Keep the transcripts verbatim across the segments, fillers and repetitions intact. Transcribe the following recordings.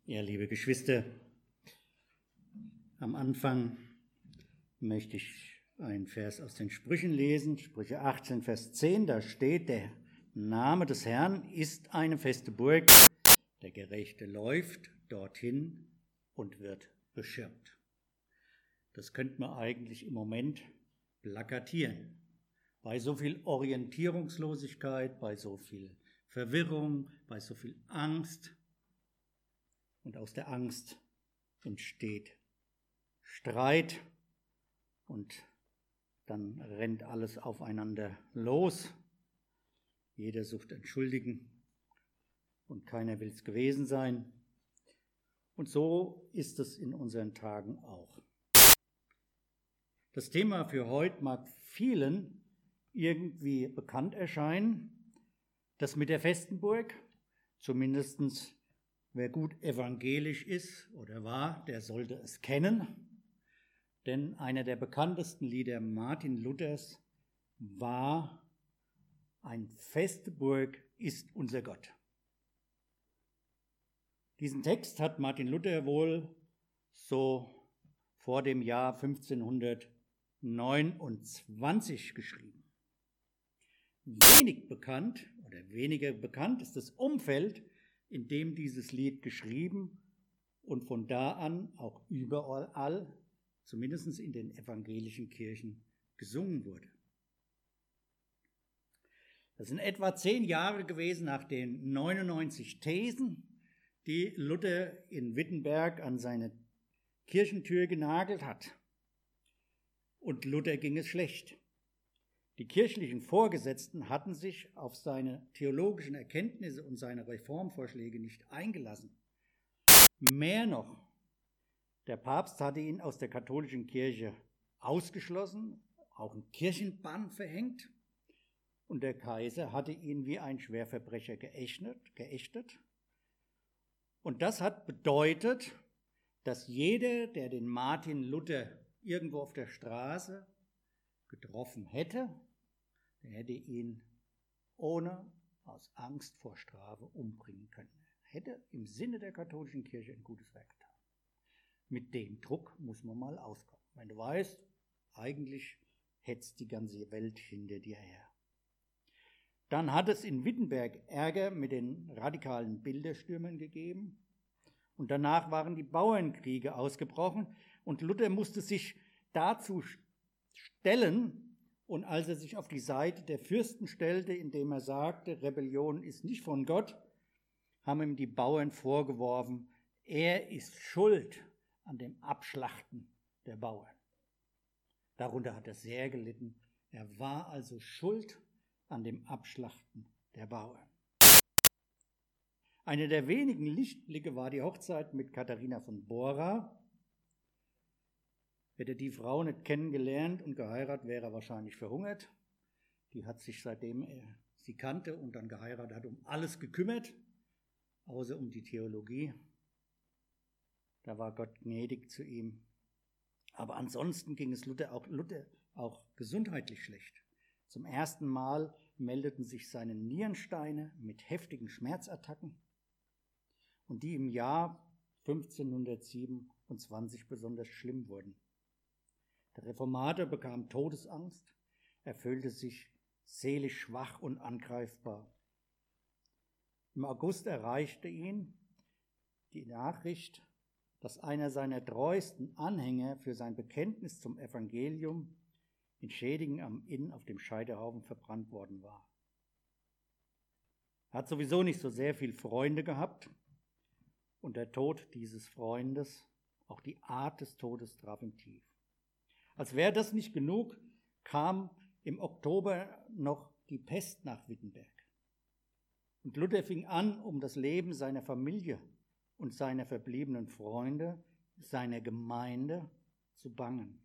Ja, liebe Geschwister, am Anfang möchte ich einen Vers aus den Sprüchen lesen, Sprüche achtzehn, Vers zehn, da steht, der Name des Herrn ist eine feste Burg, der Gerechte läuft dorthin und wird beschirmt. Das könnte man eigentlich im Moment plakatieren. Bei so viel Orientierungslosigkeit, bei so viel Verwirrung, bei so viel Angst. Und aus der Angst entsteht Streit und dann rennt alles aufeinander los. Jeder sucht entschuldigen und keiner will es gewesen sein. Und so ist es in unseren Tagen auch. Das Thema für heute mag vielen irgendwie bekannt erscheinen. Das mit der festen Burg, zumindest wer gut evangelisch ist oder war, der sollte es kennen. Denn einer der bekanntesten Lieder Martin Luthers war: Eine feste Burg ist unser Gott. Diesen Text hat Martin Luther wohl so vor dem Jahr fünfzehnhundertneunundzwanzig geschrieben. Wenig bekannt oder weniger bekannt ist das Umfeld, in dem dieses Lied geschrieben und von da an auch überall, zumindest in den evangelischen Kirchen, gesungen wurde. Das sind etwa zehn Jahre gewesen nach den neunundneunzig Thesen, die Luther in Wittenberg an seine Kirchentür genagelt hat. Und Luther ging es schlecht. Die kirchlichen Vorgesetzten hatten sich auf seine theologischen Erkenntnisse und seine Reformvorschläge nicht eingelassen. Mehr noch, der Papst hatte ihn aus der katholischen Kirche ausgeschlossen, auch einen Kirchenbann verhängt, und der Kaiser hatte ihn wie ein Schwerverbrecher geächtet, geächtet. Und das hat bedeutet, dass jeder, der den Martin Luther irgendwo auf der Straße getroffen hätte, der hätte ihn ohne aus Angst vor Strafe umbringen können. Er hätte im Sinne der katholischen Kirche ein gutes Werk getan. Mit dem Druck muss man mal auskommen. Wenn du weißt, eigentlich hetzt die ganze Welt hinter dir her. Dann hat es in Wittenberg Ärger mit den radikalen Bilderstürmern gegeben. Und danach waren die Bauernkriege ausgebrochen. Und Luther musste sich dazu stellen. Und als er sich auf die Seite der Fürsten stellte, indem er sagte, Rebellion ist nicht von Gott, haben ihm die Bauern vorgeworfen, er ist schuld an dem Abschlachten der Bauern. Darunter hat er sehr gelitten. Er war also schuld an dem Abschlachten der Bauern. Einer der wenigen Lichtblicke war die Hochzeit mit Katharina von Bora. Hätte die Frau nicht kennengelernt und geheiratet, wäre er wahrscheinlich verhungert. Die hat sich, seitdem er sie kannte und dann geheiratet hat, um alles gekümmert, außer um die Theologie. Da war Gott gnädig zu ihm. Aber ansonsten ging es Luther auch, Luther auch gesundheitlich schlecht. Zum ersten Mal meldeten sich seine Nierensteine mit heftigen Schmerzattacken und die im Jahr fünfzehnhundertsiebenundzwanzig besonders schlimm wurden. Der Reformator bekam Todesangst, er fühlte sich seelisch schwach und angreifbar. Im August erreichte ihn die Nachricht, dass einer seiner treuesten Anhänger für sein Bekenntnis zum Evangelium in Schädingen am Inn auf dem Scheiterhaufen verbrannt worden war. Er hat sowieso nicht so sehr viele Freunde gehabt und der Tod dieses Freundes, auch die Art des Todes, traf ihn tief. Als wäre das nicht genug, kam im Oktober noch die Pest nach Wittenberg. Und Luther fing an, um das Leben seiner Familie und seiner verbliebenen Freunde, seiner Gemeinde zu bangen.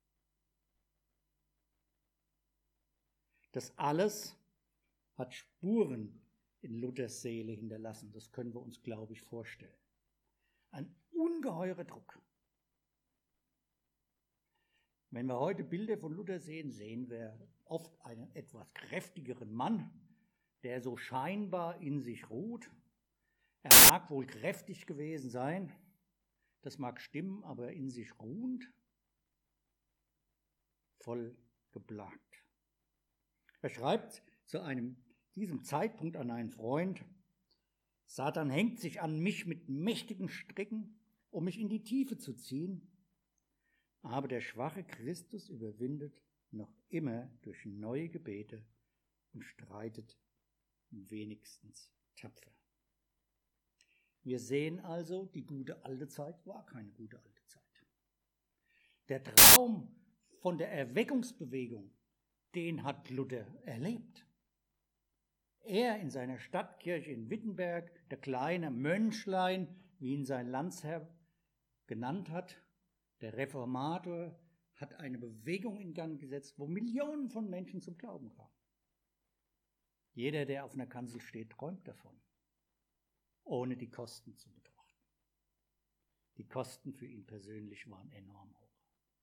Das alles hat Spuren in Luthers Seele hinterlassen. Das können wir uns, glaube ich, vorstellen. Ein ungeheurer Druck. Wenn wir heute Bilder von Luther sehen, sehen wir oft einen etwas kräftigeren Mann, der so scheinbar in sich ruht. Er mag wohl kräftig gewesen sein, das mag stimmen, aber in sich ruhend, voll geplagt. Er schreibt zu einem, diesem Zeitpunkt an einen Freund: Satan hängt sich an mich mit mächtigen Stricken, um mich in die Tiefe zu ziehen, aber der schwache Christus überwindet noch immer durch neue Gebete und streitet wenigstens tapfer. Wir sehen also, die gute alte Zeit war keine gute alte Zeit. Der Traum von der Erweckungsbewegung, den hat Luther erlebt. Er in seiner Stadtkirche in Wittenberg, der kleine Mönchlein, wie ihn sein Landsherr genannt hat, der Reformator, hat eine Bewegung in Gang gesetzt, wo Millionen von Menschen zum Glauben kamen. Jeder, der auf einer Kanzel steht, träumt davon, ohne die Kosten zu betrachten. Die Kosten für ihn persönlich waren enorm hoch.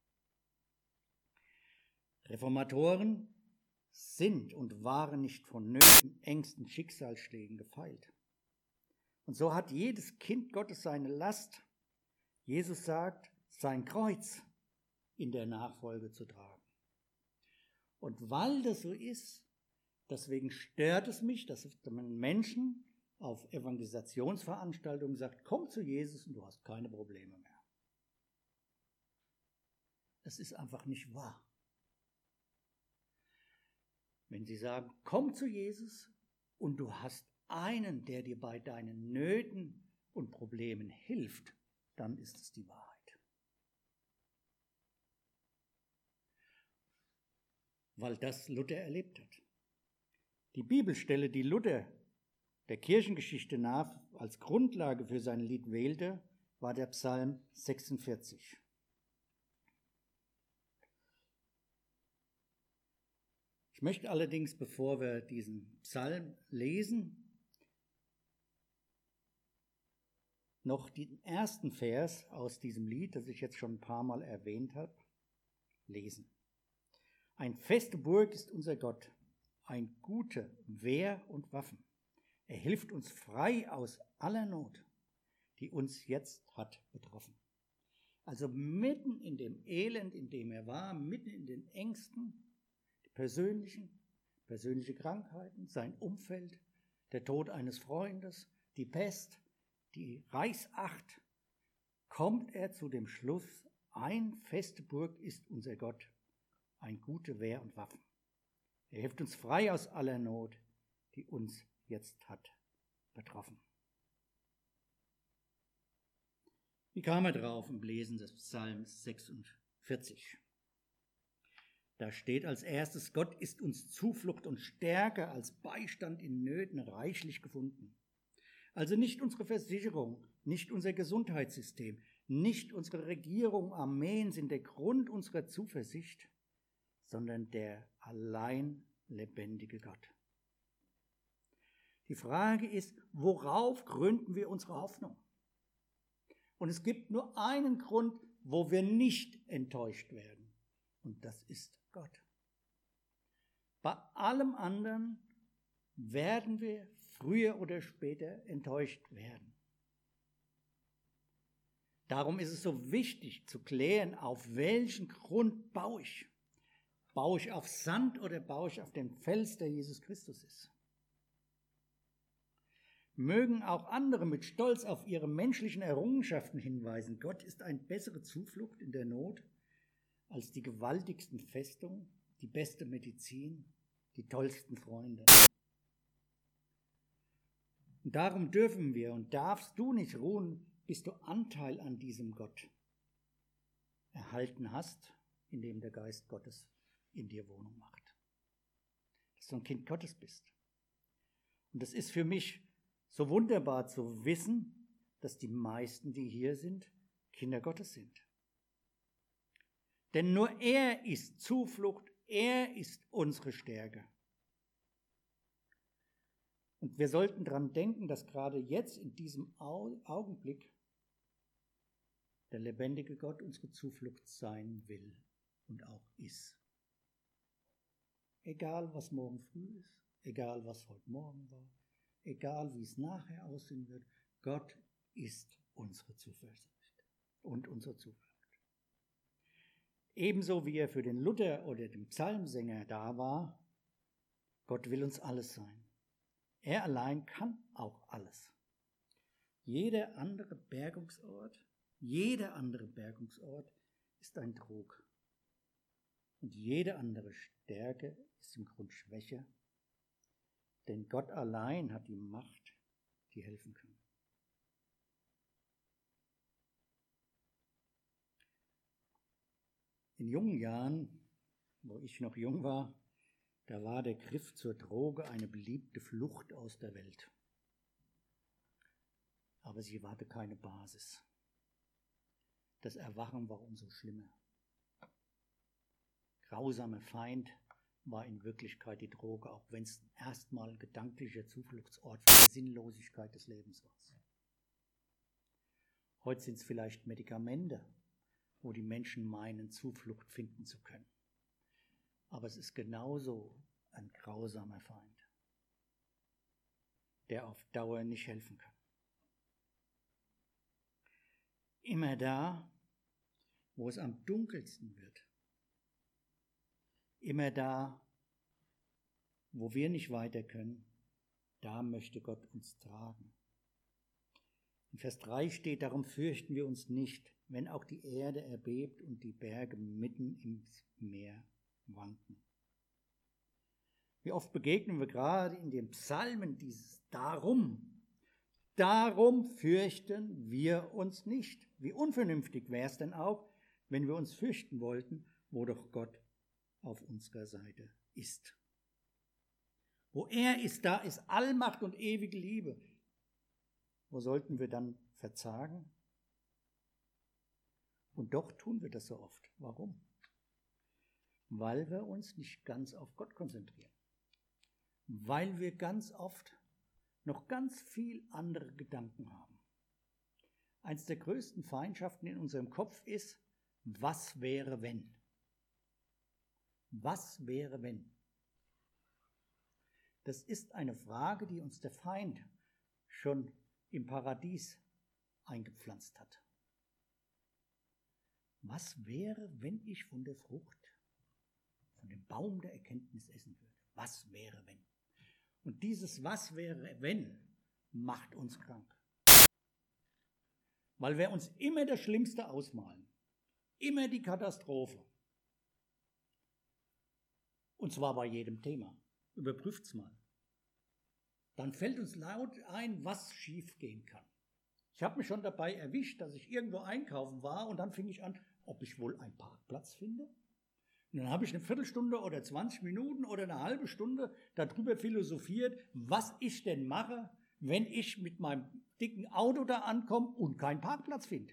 Reformatoren sind und waren nicht von Nöten, Ängsten, Schicksalsschlägen gefeilt. Und so hat jedes Kind Gottes seine Last, Jesus sagt, sein Kreuz in der Nachfolge zu tragen. Und weil das so ist, deswegen stört es mich, dass man Menschen auf Evangelisationsveranstaltungen sagt, komm zu Jesus und du hast keine Probleme mehr. Es ist einfach nicht wahr. Wenn sie sagen, komm zu Jesus und du hast einen, der dir bei deinen Nöten und Problemen hilft, dann ist es die Wahrheit. Weil das Luther erlebt hat. Die Bibelstelle, die Luther der Kirchengeschichte nach als Grundlage für sein Lied wählte, war der Psalm sechsundvierzig. Ich möchte allerdings, bevor wir diesen Psalm lesen, noch den ersten Vers aus diesem Lied, das ich jetzt schon ein paar Mal erwähnt habe, lesen. Ein feste Burg ist unser Gott, ein guter Wehr und Waffen. Er hilft uns frei aus aller Not, die uns jetzt hat betroffen. Also mitten in dem Elend, in dem er war, mitten in den Ängsten, die persönlichen, persönliche Krankheiten, sein Umfeld, der Tod eines Freundes, die Pest, die Reichsacht, kommt er zu dem Schluss, ein feste Burg ist unser Gott, ein gute Wehr und Waffen. Er hilft uns frei aus aller Not, die uns jetzt hat betroffen. Wie kam er drauf im Lesen des Psalms sechsundvierzig? Da steht als erstes, Gott ist uns Zuflucht und Stärke als Beistand in Nöten reichlich gefunden. Also nicht unsere Versicherung, nicht unser Gesundheitssystem, nicht unsere Regierung, Armeen sind der Grund unserer Zuversicht, sondern der allein lebendige Gott. Die Frage ist, worauf gründen wir unsere Hoffnung? Und es gibt nur einen Grund, wo wir nicht enttäuscht werden. Und das ist Gott. Bei allem anderen werden wir früher oder später enttäuscht werden. Darum ist es so wichtig zu klären, auf welchen Grund baue ich. Baue ich auf Sand oder baue ich auf den Fels, der Jesus Christus ist? Mögen auch andere mit Stolz auf ihre menschlichen Errungenschaften hinweisen. Gott ist eine bessere Zuflucht in der Not als die gewaltigsten Festungen, die beste Medizin, die tollsten Freunde. Und darum dürfen wir und darfst du nicht ruhen, bis du Anteil an diesem Gott erhalten hast, indem der Geist Gottes in dir Wohnung macht. Dass du ein Kind Gottes bist. Und das ist für mich so wunderbar zu wissen, dass die meisten, die hier sind, Kinder Gottes sind. Denn nur er ist Zuflucht, er ist unsere Stärke. Und wir sollten daran denken, dass gerade jetzt in diesem Augenblick der lebendige Gott unsere Zuflucht sein will und auch ist. Egal, was morgen früh ist, egal, was heute Morgen war, egal, wie es nachher aussehen wird, Gott ist unsere Zuversicht und unsere Zuflucht. Ebenso wie er für den Luther oder den Psalmsänger da war, Gott will uns alles sein. Er allein kann auch alles. Jeder andere Bergungsort, jeder andere Bergungsort ist ein Trug. Und jede andere Stärke ist im Grund Schwäche, denn Gott allein hat die Macht, die helfen kann. In jungen Jahren, wo ich noch jung war, da war der Griff zur Droge eine beliebte Flucht aus der Welt. Aber sie hatte keine Basis. Das Erwachen war umso schlimmer. Grausamer Feind war in Wirklichkeit die Droge, auch wenn es erstmal ein gedanklicher Zufluchtsort für die Sinnlosigkeit des Lebens war. Heute sind es vielleicht Medikamente, wo die Menschen meinen, Zuflucht finden zu können. Aber es ist genauso ein grausamer Feind, der auf Dauer nicht helfen kann. Immer da, wo es am dunkelsten wird, immer da, wo wir nicht weiter können, da möchte Gott uns tragen. In Vers drei steht, darum fürchten wir uns nicht, wenn auch die Erde erbebt und die Berge mitten ins Meer wanken. Wie oft begegnen wir gerade in den Psalmen dieses Darum. Darum fürchten wir uns nicht. Wie unvernünftig wäre es denn auch, wenn wir uns fürchten wollten, wo doch Gott auf unserer Seite ist. Wo er ist, da ist Allmacht und ewige Liebe. Wo sollten wir dann verzagen? Und doch tun wir das so oft. Warum? Weil wir uns nicht ganz auf Gott konzentrieren. Weil wir ganz oft noch ganz viel andere Gedanken haben. Eins der größten Feindschaften in unserem Kopf ist, was wäre wenn? Was wäre wenn? Das ist eine Frage, die uns der Feind schon im Paradies eingepflanzt hat. Was wäre, wenn ich von der Frucht, von dem Baum der Erkenntnis essen würde? Was wäre, wenn? Und dieses Was wäre, wenn, macht uns krank. Weil wir uns immer das Schlimmste ausmalen. Immer die Katastrophe. Und zwar bei jedem Thema. Überprüft's mal. Dann fällt uns laut ein, was schief gehen kann. Ich habe mich schon dabei erwischt, dass ich irgendwo einkaufen war und dann fing ich an, ob ich wohl einen Parkplatz finde. Und dann habe ich eine Viertelstunde oder zwanzig Minuten oder eine halbe Stunde darüber philosophiert, was ich denn mache, wenn ich mit meinem dicken Auto da ankomme und keinen Parkplatz finde.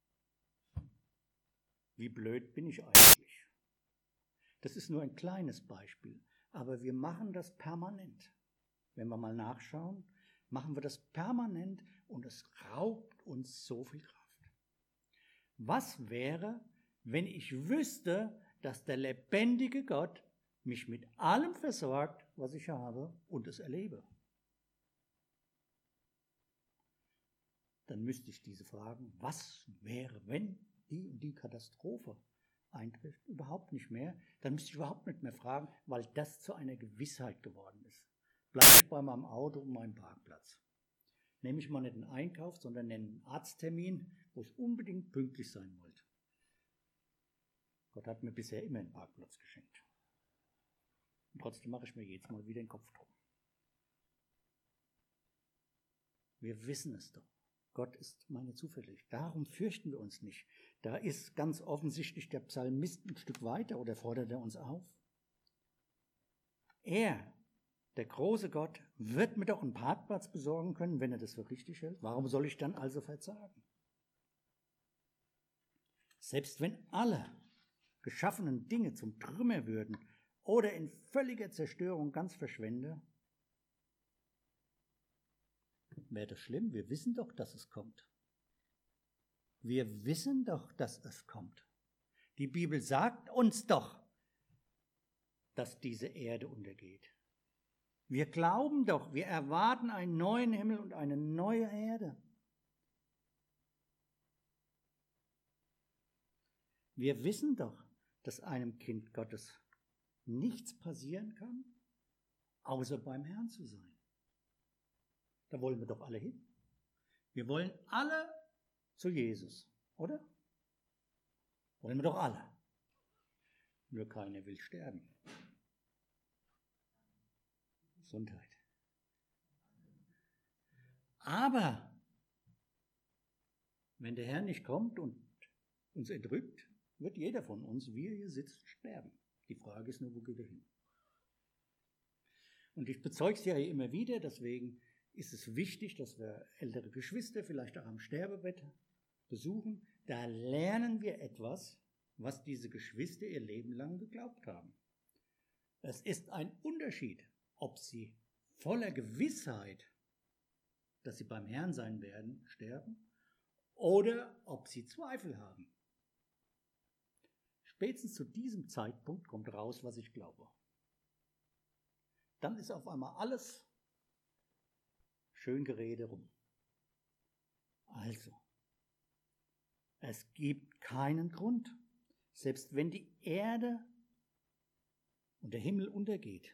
Wie blöd bin ich eigentlich? Das ist nur ein kleines Beispiel, aber wir machen das permanent. Wenn wir mal nachschauen, machen wir das permanent und es raubt uns so viel Kraft. Was wäre, wenn ich wüsste, dass der lebendige Gott mich mit allem versorgt, was ich habe und es erlebe? Dann müsste ich diese Fragen, was wäre, wenn die und die Katastrophe eintrifft, überhaupt nicht mehr. Dann müsste ich überhaupt nicht mehr fragen, weil das zu einer Gewissheit geworden ist. Bleibe ich bei meinem Auto und meinem Parkplatz. Nehme ich mal nicht einen Einkauf, sondern einen Arzttermin, wo ich unbedingt pünktlich sein wollte. Gott hat mir bisher immer einen Parkplatz geschenkt. Und trotzdem mache ich mir jedes Mal wieder den Kopf drum. Wir wissen es doch. Gott ist meine Zuversicht. Darum fürchten wir uns nicht. Da ist ganz offensichtlich der Psalmist ein Stück weiter oder fordert er uns auf. Er, der große Gott, wird mir doch einen Parkplatz besorgen können, wenn er das für richtig hält. Warum soll ich dann also verzagen? Selbst wenn alle geschaffenen Dinge zum Trümmer würden oder in völliger Zerstörung ganz verschwende, wäre das schlimm. Wir wissen doch, dass es kommt. Wir wissen doch, dass es kommt. Die Bibel sagt uns doch, dass diese Erde untergeht. Wir glauben doch, wir erwarten einen neuen Himmel und eine neue Erde. Wir wissen doch, dass einem Kind Gottes nichts passieren kann, außer beim Herrn zu sein. Da wollen wir doch alle hin. Wir wollen alle zu Jesus, oder? Wollen wir doch alle. Nur keiner will sterben. Gesundheit. Aber wenn der Herr nicht kommt und uns entrückt, wird jeder von uns, wie er hier sitzt, sterben. Die Frage ist nur, wo geht er hin? Und ich bezeuge es ja immer wieder, deswegen ist es wichtig, dass wir ältere Geschwister vielleicht auch am Sterbebett besuchen. Da lernen wir etwas, was diese Geschwister ihr Leben lang geglaubt haben. Es ist ein Unterschied, ob sie voller Gewissheit, dass sie beim Herrn sein werden, sterben, oder ob sie Zweifel haben. Spätestens zu diesem Zeitpunkt kommt raus, was ich glaube. Dann ist auf einmal alles schön Gerede rum. Also, es gibt keinen Grund, selbst wenn die Erde und der Himmel untergeht.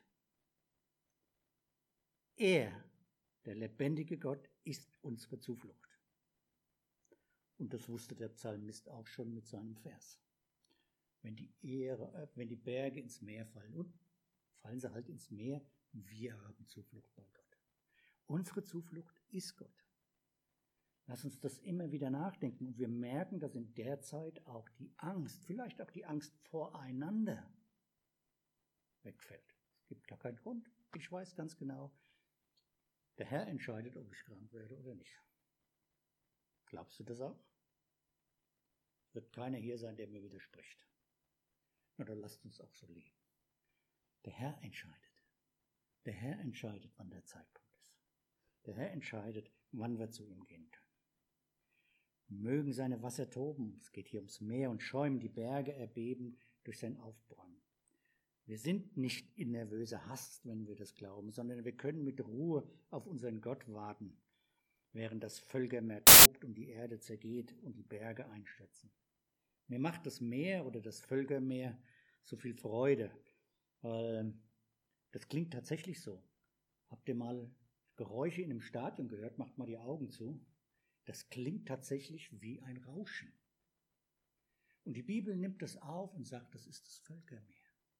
Er, der lebendige Gott, ist unsere Zuflucht. Und das wusste der Psalmist auch schon mit seinem Vers. Wenn die, Ehre, äh, wenn die Berge ins Meer fallen, und fallen sie halt ins Meer, wir haben Zuflucht bei Gott. Unsere Zuflucht ist Gott. Lass uns das immer wieder nachdenken und wir merken, dass in der Zeit auch die Angst, vielleicht auch die Angst voreinander wegfällt. Es gibt gar keinen Grund. Ich weiß ganz genau, der Herr entscheidet, ob ich krank werde oder nicht. Glaubst du das auch? Es wird keiner hier sein, der mir widerspricht. Na, dann lasst uns auch so leben. Der Herr entscheidet. Der Herr entscheidet, wann der Zeitpunkt ist. Der Herr entscheidet, wann wir zu ihm gehen können. Mögen seine Wasser toben, es geht hier ums Meer, und schäumen, die Berge erbeben durch sein Aufbäumen. Wir sind nicht in nervöser Hast, wenn wir das glauben, sondern wir können mit Ruhe auf unseren Gott warten, während das Völkermeer tobt und die Erde zergeht und die Berge einstürzen. Mir macht das Meer oder das Völkermeer so viel Freude, weil das klingt tatsächlich so. Habt ihr mal Geräusche in einem Stadion gehört? Macht mal die Augen zu. Das klingt tatsächlich wie ein Rauschen. Und die Bibel nimmt das auf und sagt, das ist das Völkermeer.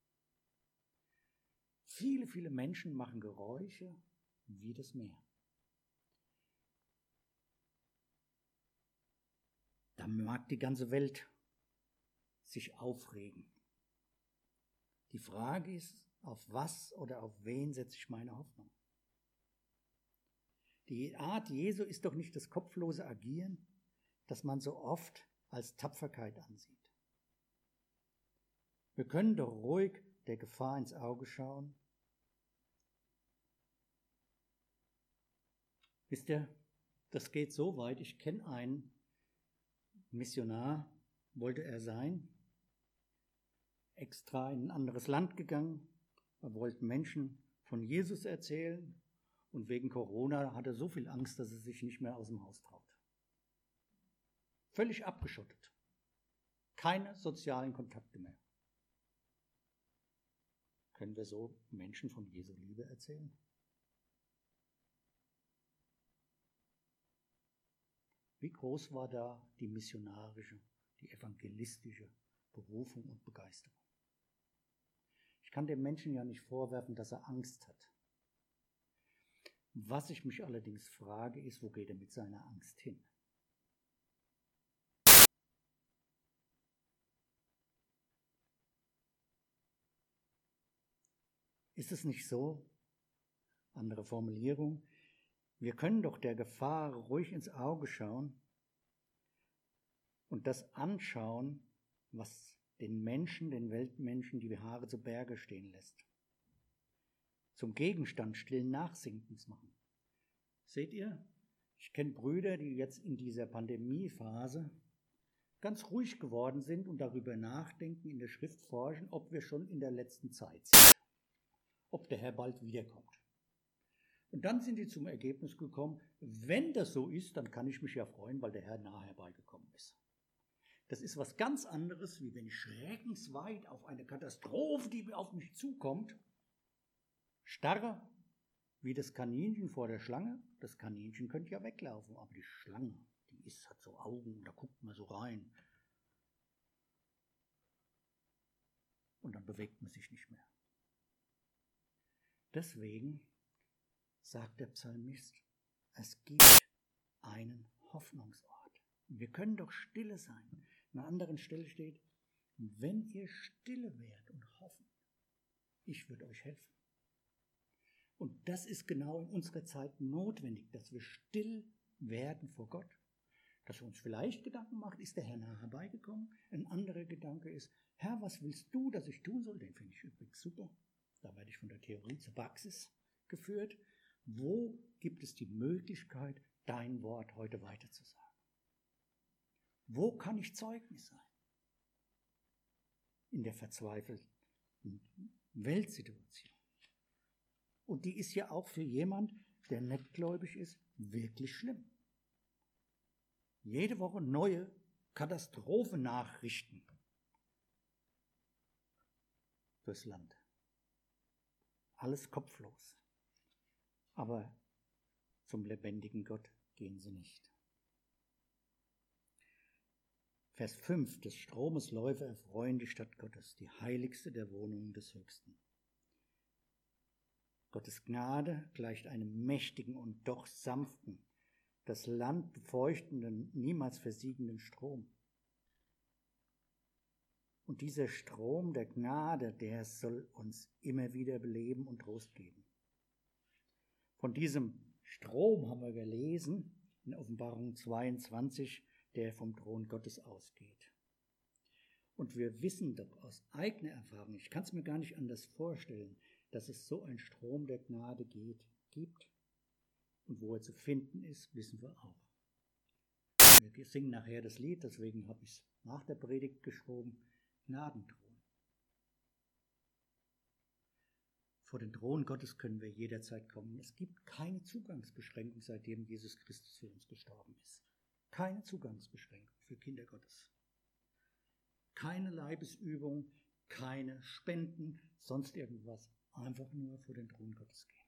Viele, viele Menschen machen Geräusche wie das Meer. Da mag die ganze Welt sich aufregen. Die Frage ist, auf was oder auf wen setze ich meine Hoffnung? Die Art Jesu ist doch nicht das kopflose Agieren, das man so oft als Tapferkeit ansieht. Wir können doch ruhig der Gefahr ins Auge schauen. Wisst ihr, das geht so weit, ich kenne einen Missionar, wollte er sein, extra in ein anderes Land gegangen, er wollte Menschen von Jesus erzählen und wegen Corona hat er so viel Angst, dass er sich nicht mehr aus dem Haus traut. Völlig abgeschottet. Keine sozialen Kontakte mehr. Können wir so Menschen von Jesu Liebe erzählen? Wie groß war da die missionarische, die evangelistische Berufung und Begeisterung? Ich kann dem Menschen ja nicht vorwerfen, dass er Angst hat. Was ich mich allerdings frage, ist, wo geht er mit seiner Angst hin? Ist es nicht so? Andere Formulierung. Wir können doch der Gefahr ruhig ins Auge schauen und das anschauen, was den Menschen, den Weltmenschen, die Haare zu Berge stehen lässt. Zum Gegenstand stillen Nachsinkens machen. Seht ihr? Ich kenne Brüder, die jetzt in dieser Pandemiephase ganz ruhig geworden sind und darüber nachdenken, in der Schrift forschen, ob wir schon in der letzten Zeit sind, ob der Herr bald wiederkommt. Und dann sind die zum Ergebnis gekommen, wenn das so ist, dann kann ich mich ja freuen, weil der Herr nahe herbeigekommen ist. Das ist was ganz anderes, wie wenn ich schreckensweit auf eine Katastrophe, die auf mich zukommt, starre wie das Kaninchen vor der Schlange. Das Kaninchen könnte ja weglaufen, aber die Schlange, die ist, hat so Augen, da guckt man so rein. Und dann bewegt man sich nicht mehr. Deswegen sagt der Psalmist, es gibt einen Hoffnungsort. Wir können doch stille sein. An einer anderen Stelle steht, wenn ihr stille wärt und hoffen, ich würde euch helfen. Und das ist genau in unserer Zeit notwendig, dass wir still werden vor Gott. Dass wir uns vielleicht Gedanken machen, ist der Herr nahe herbeigekommen? Ein anderer Gedanke ist, Herr, was willst du, dass ich tun soll? Den finde ich übrigens super. Da werde ich von der Theorie zur Praxis geführt. Wo gibt es die Möglichkeit, dein Wort heute weiterzusagen? Wo kann ich Zeugnis sein? In der verzweifelten Weltsituation. Und die ist ja auch für jemand, der nicht gläubig ist, wirklich schlimm. Jede Woche neue Katastrophennachrichten durchs Land. Alles kopflos. Aber zum lebendigen Gott gehen sie nicht. Vers fünf. Des Stromes Läufe erfreuen die Stadt Gottes, die heiligste der Wohnungen des Höchsten. Gottes Gnade gleicht einem mächtigen und doch sanften, das Land befeuchtenden, niemals versiegenden Strom. Und dieser Strom der Gnade, der soll uns immer wieder beleben und Trost geben. Von diesem Strom haben wir gelesen in Offenbarung zweiundzwanzig, der vom Thron Gottes ausgeht. Und wir wissen doch aus eigener Erfahrung, ich kann es mir gar nicht anders vorstellen, dass es so einen Strom der Gnade geht, gibt. Und wo er zu finden ist, wissen wir auch. Wir singen nachher das Lied, deswegen habe ich es nach der Predigt geschoben, Gnadenthron. Vor den Thron Gottes können wir jederzeit kommen. Es gibt keine Zugangsbeschränkung, seitdem Jesus Christus für uns gestorben ist. Keine Zugangsbeschränkung für Kinder Gottes. Keine Leibesübung, keine Spenden, sonst irgendwas. Einfach nur vor den Thron Gottes gehen.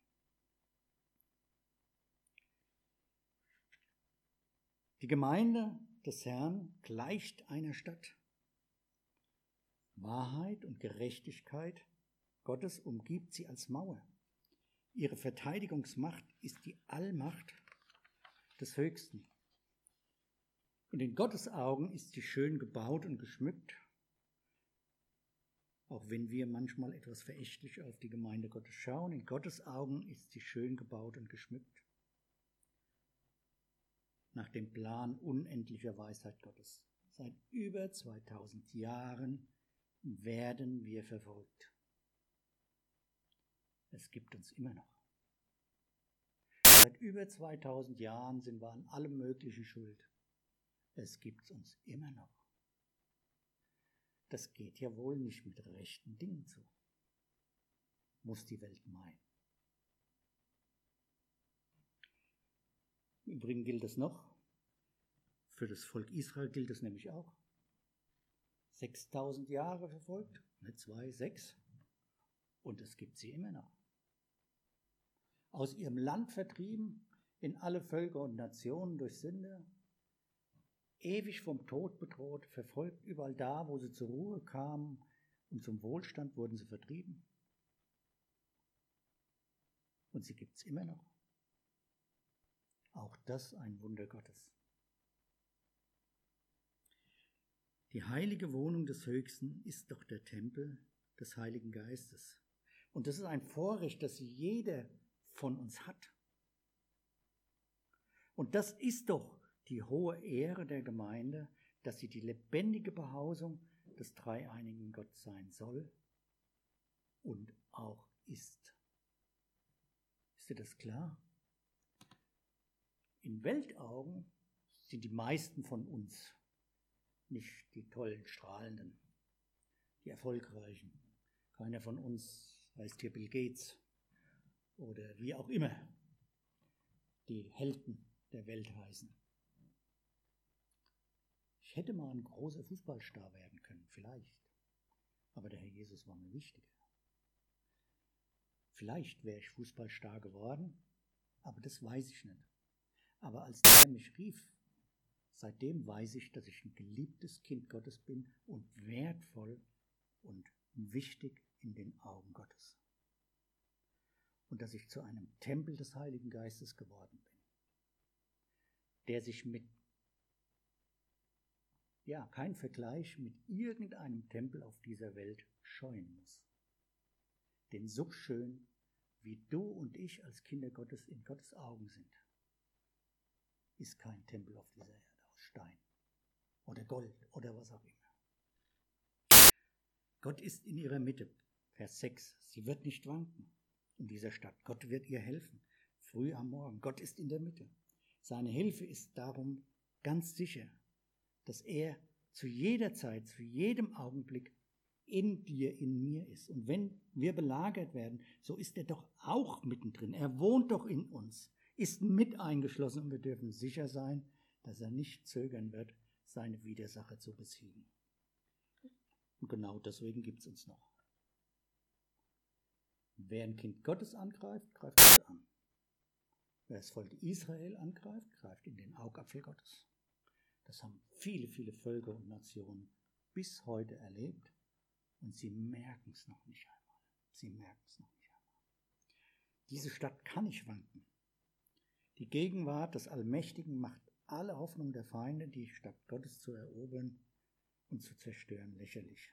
Die Gemeinde des Herrn gleicht einer Stadt. Wahrheit und Gerechtigkeit Gottes umgibt sie als Mauer. Ihre Verteidigungsmacht ist die Allmacht des Höchsten. Und in Gottes Augen ist sie schön gebaut und geschmückt, auch wenn wir manchmal etwas verächtlich auf die Gemeinde Gottes schauen. In Gottes Augen ist sie schön gebaut und geschmückt. Nach dem Plan unendlicher Weisheit Gottes. Seit über zweitausend Jahren werden wir verfolgt. Es gibt uns immer noch. Seit über zweitausend Jahren sind wir an allem Möglichen schuld. Es gibt uns immer noch. Das geht ja wohl nicht mit rechten Dingen zu, muss die Welt meinen. Im Übrigen gilt es noch, für das Volk Israel gilt es nämlich auch. sechstausend Jahre verfolgt, nicht zwei, sechs, und es gibt sie immer noch. Aus ihrem Land vertrieben, in alle Völker und Nationen durch Sünde, ewig vom Tod bedroht, verfolgt überall da, wo sie zur Ruhe kamen und zum Wohlstand wurden sie vertrieben. Und sie gibt es immer noch. Auch das ein Wunder Gottes. Die heilige Wohnung des Höchsten ist doch der Tempel des Heiligen Geistes. Und das ist ein Vorrecht, das jeder von uns hat. Und das ist doch die hohe Ehre der Gemeinde, dass sie die lebendige Behausung des dreieinigen Gott sein soll und auch ist. Ist dir das klar? In Weltaugen sind die meisten von uns nicht die tollen, strahlenden, die erfolgreichen. Keiner von uns heißt hier Bill Gates oder wie auch immer die Helden der Welt heißen. Ich Ich hätte mal ein großer Fußballstar werden können, vielleicht. Aber der Herr Jesus war mir wichtiger. Vielleicht wäre ich Fußballstar geworden, aber das weiß ich nicht. Aber als der mich rief, seitdem weiß ich, dass ich ein geliebtes Kind Gottes bin und wertvoll und wichtig in den Augen Gottes. Und dass ich zu einem Tempel des Heiligen Geistes geworden bin, der sich mit, ja, kein Vergleich mit irgendeinem Tempel auf dieser Welt scheuen muss. Denn so schön, wie du und ich als Kinder Gottes in Gottes Augen sind, ist kein Tempel auf dieser Erde aus Stein oder Gold oder was auch immer. Gott ist in ihrer Mitte. Vers sechs. Sie wird nicht wanken in dieser Stadt. Gott wird ihr helfen. Früh am Morgen. Gott ist in der Mitte. Seine Hilfe ist darum ganz sicher, dass er zu jeder Zeit, zu jedem Augenblick in dir, in mir ist. Und wenn wir belagert werden, so ist er doch auch mittendrin. Er wohnt doch in uns, ist mit eingeschlossen und wir dürfen sicher sein, dass er nicht zögern wird, seine Widersacher zu besiegen. Und genau deswegen gibt es uns noch. Wer ein Kind Gottes angreift, greift Gott an. Wer das Volk Israel angreift, greift in den Augapfel Gottes. Das haben viele, viele Völker und Nationen bis heute erlebt und sie merken es noch nicht einmal. Sie merken es noch nicht einmal. Diese Stadt kann nicht wanken. Die Gegenwart des Allmächtigen macht alle Hoffnung der Feinde, die Stadt Gottes zu erobern und zu zerstören, lächerlich.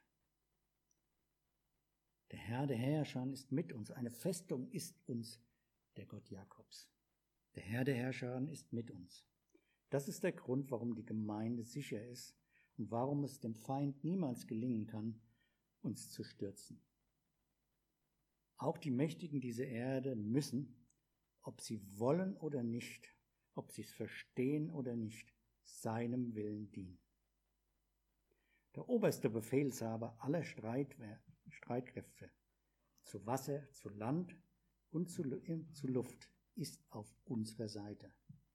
Der Herr der Herrscher ist mit uns. Eine Festung ist uns der Gott Jakobs. Der Herr der Herrscher ist mit uns. Das ist der Grund, warum die Gemeinde sicher ist und warum es dem Feind niemals gelingen kann, uns zu stürzen. Auch die Mächtigen dieser Erde müssen, ob sie wollen oder nicht, ob sie es verstehen oder nicht, seinem Willen dienen. Der oberste Befehlshaber aller Streitwehr, Streitkräfte zu Wasser, zu Land und zu, zu Luft ist auf unserer Seite.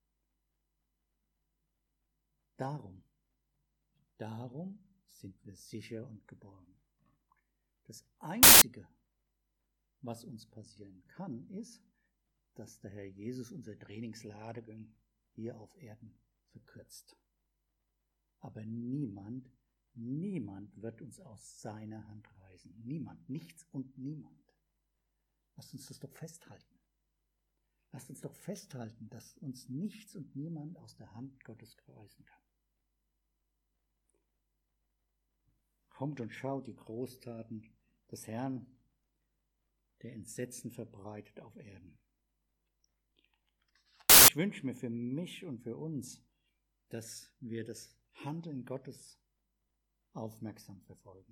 Darum, darum sind wir sicher und geborgen. Das Einzige, was uns passieren kann, ist, dass der Herr Jesus unser Trainingsladegang hier auf Erden verkürzt. Aber niemand, niemand wird uns aus seiner Hand reißen. Niemand, nichts und niemand. Lasst uns das doch festhalten. Lasst uns doch festhalten, dass uns nichts und niemand aus der Hand Gottes reißen kann. Kommt und schaut die Großtaten des Herrn, der Entsetzen verbreitet auf Erden. Ich wünsche mir für mich und für uns, dass wir das Handeln Gottes aufmerksam verfolgen.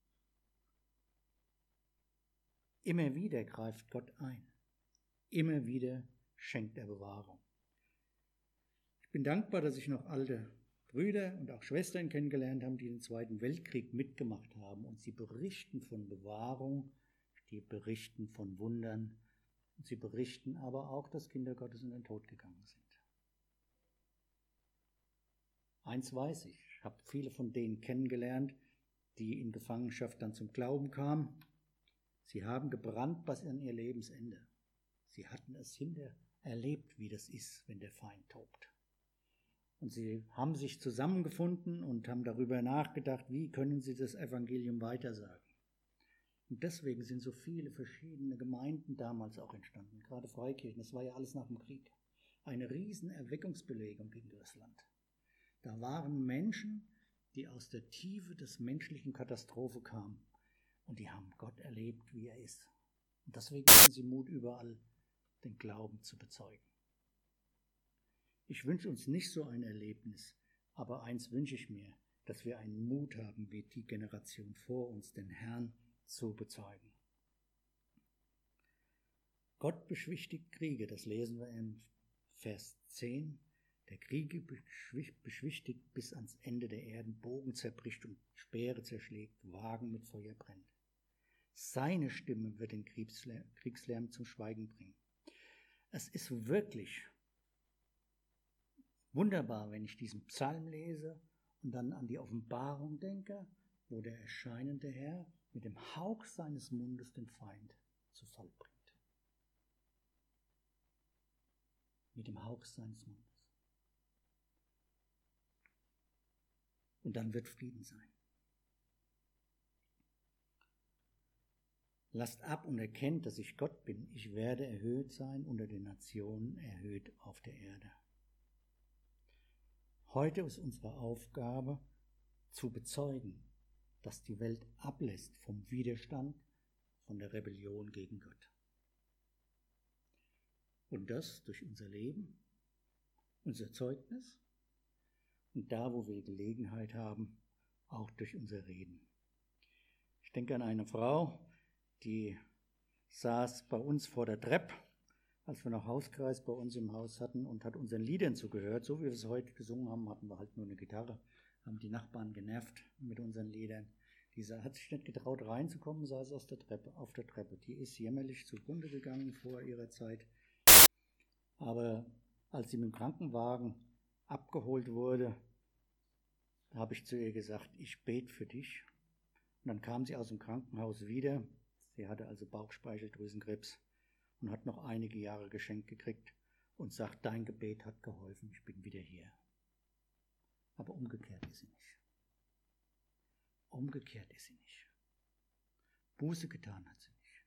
Immer wieder greift Gott ein. Immer wieder schenkt er Bewahrung. Ich bin dankbar, dass ich noch alte Brüder und auch Schwestern kennengelernt habe, die den Zweiten Weltkrieg mitgemacht haben. Und sie berichten von Bewahrung, die berichten von Wundern. Und sie berichten aber auch, dass Kinder Gottes in den Tod gegangen sind. Eins weiß ich, ich habe viele von denen kennengelernt, die in Gefangenschaft dann zum Glauben kamen. Sie haben gebrannt bis an ihr Lebensende. Sie hatten es hinter erlebt, wie das ist, wenn der Feind tobt. Und sie haben sich zusammengefunden und haben darüber nachgedacht, wie können sie das Evangelium weitersagen. Und deswegen sind so viele verschiedene Gemeinden damals auch entstanden, gerade Freikirchen. Das war ja alles nach dem Krieg. Eine riesen Erweckungsbelegung ging durchs Land. Da waren Menschen, die aus der Tiefe des menschlichen Katastrophe kamen. Und die haben Gott erlebt, wie er ist. Und deswegen hatten sie Mut, überall den Glauben zu bezeugen. Ich wünsche uns nicht so ein Erlebnis, aber eins wünsche ich mir, dass wir einen Mut haben, wie die Generation vor uns, den Herrn zu bezeugen. Gott beschwichtigt Kriege, das lesen wir im Vers zehn. Der Kriege beschwichtigt bis ans Ende der Erden, Bogen zerbricht und Speere zerschlägt, Wagen mit Feuer brennt. Seine Stimme wird den Kriegslärm zum Schweigen bringen. Es ist wirklich wunderbar, wenn ich diesen Psalm lese und dann an die Offenbarung denke, wo der erscheinende Herr mit dem Hauch seines Mundes den Feind zu Fall bringt. Mit dem Hauch seines Mundes. Und dann wird Frieden sein. Lasst ab und erkennt, dass ich Gott bin. Ich werde erhöht sein unter den Nationen, erhöht auf der Erde. Heute ist unsere Aufgabe, zu bezeugen, dass die Welt ablässt vom Widerstand, von der Rebellion gegen Gott. Und das durch unser Leben, unser Zeugnis und da, wo wir Gelegenheit haben, auch durch unser Reden. Ich denke an eine Frau, die saß bei uns vor der Treppe, als wir noch Hauskreis bei uns im Haus hatten, und hat unseren Liedern zugehört. So wie wir es heute gesungen haben, hatten wir halt nur eine Gitarre, haben die Nachbarn genervt mit unseren Liedern. Die hat sich nicht getraut reinzukommen, saß aus der Treppe, auf der Treppe. Die ist jämmerlich zugrunde gegangen vor ihrer Zeit. Aber als sie mit dem Krankenwagen abgeholt wurde, habe ich zu ihr gesagt, ich bete für dich. Und dann kam sie aus dem Krankenhaus wieder. Sie hatte also Bauchspeicheldrüsenkrebs und hat noch einige Jahre geschenkt gekriegt und sagt, dein Gebet hat geholfen, ich bin wieder hier. Aber umgekehrt ist sie nicht. Umgekehrt ist sie nicht. Buße getan hat sie nicht.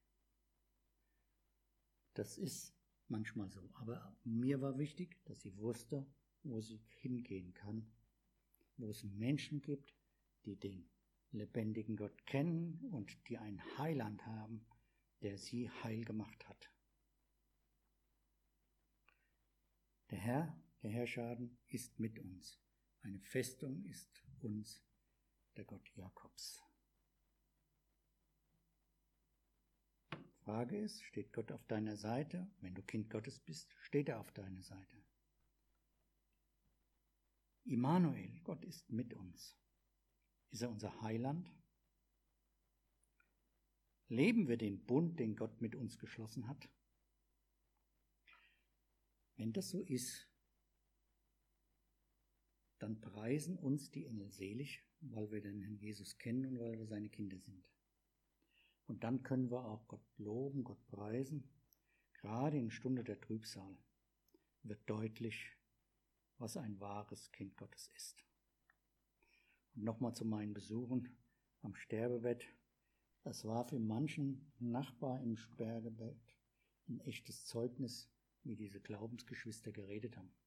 Das ist manchmal so. Aber mir war wichtig, dass sie wusste, wo sie hingehen kann, wo es Menschen gibt, die den lebendigen Gott kennen und die einen Heiland haben, der sie heil gemacht hat. Der Herr, der Herrschaden, ist mit uns. Eine Festung ist uns der Gott Jakobs. Frage ist, steht Gott auf deiner Seite? Wenn du Kind Gottes bist, steht er auf deiner Seite. Immanuel, Gott ist mit uns. Ist er unser Heiland? Leben wir den Bund, den Gott mit uns geschlossen hat? Wenn das so ist, dann preisen uns die Engel selig, weil wir den Herrn Jesus kennen und weil wir seine Kinder sind. Und dann können wir auch Gott loben, Gott preisen. Gerade in Stunde der Trübsal wird deutlich, was ein wahres Kind Gottes ist. Und nochmal zu meinen Besuchen am Sterbebett. Das war für manchen Nachbar im Sterbebett ein echtes Zeugnis, wie diese Glaubensgeschwister geredet haben.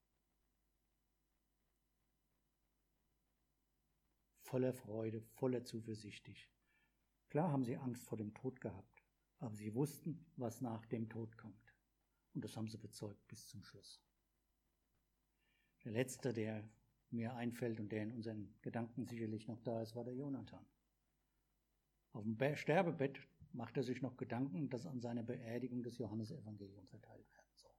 Voller Freude, voller Zuversichtlich. Klar haben sie Angst vor dem Tod gehabt, aber sie wussten, was nach dem Tod kommt. Und das haben sie bezeugt bis zum Schluss. Der letzte, der mir einfällt und der in unseren Gedanken sicherlich noch da ist, war der Jonathan. Auf dem Sterbebett macht er sich noch Gedanken, dass an seiner Beerdigung das Johannesevangelium verteilt werden soll.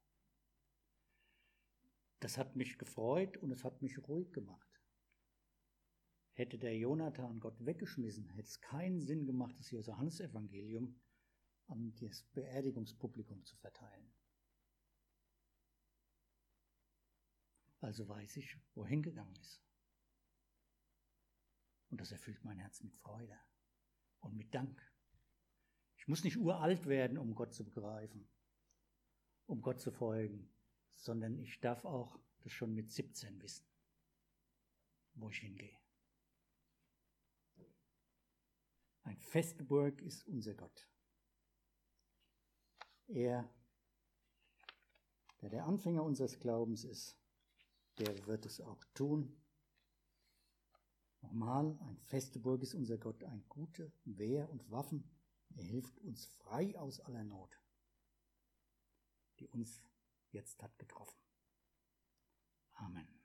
Das hat mich gefreut und es hat mich ruhig gemacht. Hätte der Jonathan Gott weggeschmissen, hätte es keinen Sinn gemacht, das Johannesevangelium an das Beerdigungspublikum zu verteilen. Also weiß ich, wohin gegangen ist. Und das erfüllt mein Herz mit Freude und mit Dank. Ich muss nicht uralt werden, um Gott zu begreifen, um Gott zu folgen, sondern ich darf auch das schon mit siebzehn wissen, wo ich hingehe. Eine feste Burg ist unser Gott. Er, der der Anfänger unseres Glaubens ist, der wird es auch tun. Nochmal, eine feste Burg ist unser Gott, ein gute Wehr und Waffen. Er hilft uns frei aus aller Not, die uns jetzt hat getroffen. Amen.